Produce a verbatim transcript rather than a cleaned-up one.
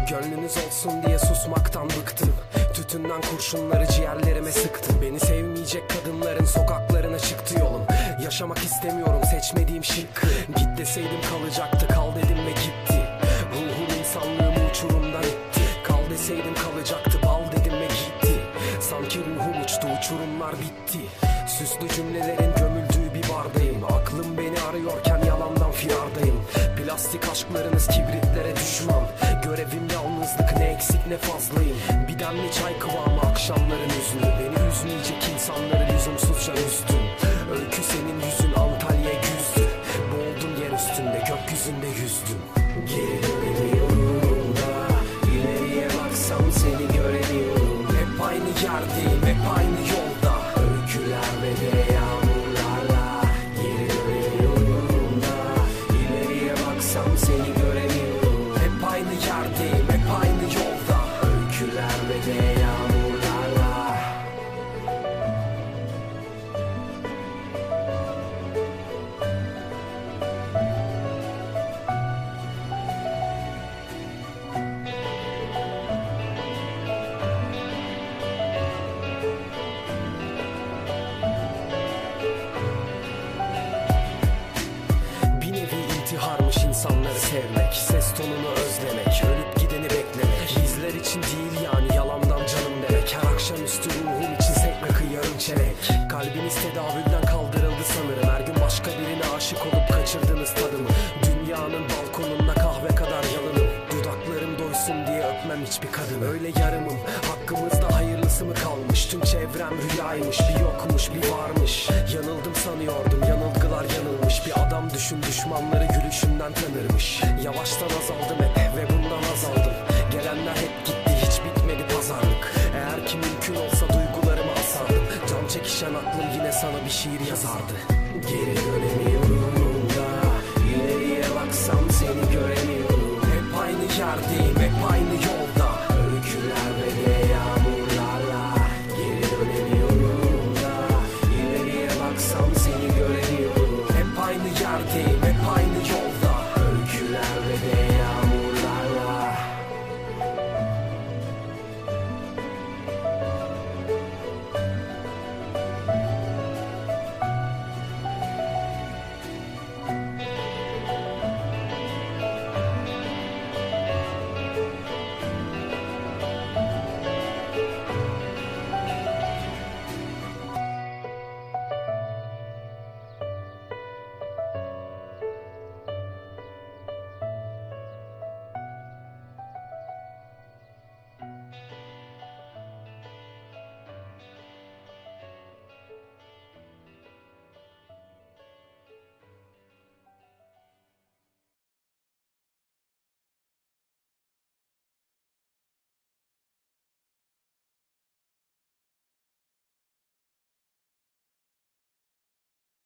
Gönlünüz olsun diye susmaktan bıktım. Tütünden kurşunları ciğerlerime sıktım. Beni sevmeyecek kadınların sokaklarına çıktı yolum. Yaşamak istemiyorum seçmediğim şıkkı. Git deseydim kalacaktı, kal dedim ve gitti. Ruhum insanlığımı uçurumdan itti. Kal deseydim kalacaktı, bal dedim ve gitti. Sanki ruhum uçtu, uçurumlar bitti. Süslü cümlelerin gömüldüğü bir bardayım. Aklım beni arıyorken yalandan firardayım. Plastik aşklarınız kibritlere düşman. Görevim yalnızlık, ne eksik ne fazlayım. Bir demli çay kıvamı akşamların hüznü. Beni üzmeyecek insanları lüzumsuzca üzdün. Öykü senin yüzün Antalya güzdü. Boğuldum yer üstünde, gökyüzünde yüzdüm. Geri dönemiyorum da, ileriye baksam seni göremiyorum. Hep aynı yerdeyim, hep aynı yolda. Öyküler ve de yağmurlarla. Geri dönemiyorum da, ileriye baksam seni göremiyorum. Hep aynı yerdeyim, hep aynı yolda. Öyküler ve de yağmurlarla. Bir nevi intiharmış insanları sevmek, ses tonunu özlemek, ölüp gideni beklemek. Bizler için değil yani yalandan canım demek. Her akşamüstü ruhum için sekme yarım çelenk. Kalbiniz tedavülden kaldırıldı sanırım. Her gün başka birine aşık olup kaçırdınız tadımı. Dünyanın balkonunda kahve kadar yalınım. Dudaklarım doysun diye öpmem hiçbir kadın. Öyle yarımım, hakkımızda hayırlısı mı kalmış? Tüm çevrem rüyaymış, bir yokmuş bir varmış. Yanıldım sanıyordum, yanılgılar yanılmış. Bir adam düşün, düşmanları gülüşünden tanırmış. Yavaştan azaldım hep ve bundan azaldım. Gelenler hep gitti, hiç bitmedi pazarlık. Eğer ki mümkün olsa duygularımı asardım. Can çekişen aklım yine sana bir şiir yazardı. Geri dönemiyorum